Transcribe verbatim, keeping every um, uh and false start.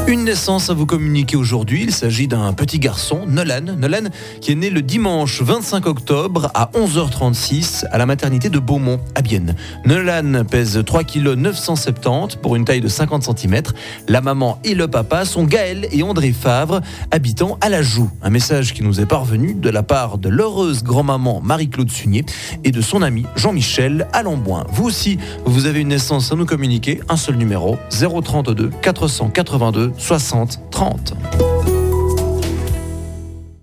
Une naissance à vous communiquer aujourd'hui. Il s'agit d'un petit garçon, Nolan. Nolan qui est né le dimanche vingt-cinq octobre à onze heures trente-six à la maternité de Beaumont à Bienne. Nolan pèse trois virgule neuf cent soixante-dix pour une taille de cinquante centimètres. La maman et le papa sont Gaël et André Favre, habitant à la Joux. Un message qui nous est parvenu de la part de l'heureuse grand-maman Marie-Claude Sunier et de son ami Jean-Michel à Lamboin. Vous aussi, vous avez une naissance à nous communiquer. Un seul numéro, zéro trente-deux quatre cent quatre-vingt-deux soixante trente.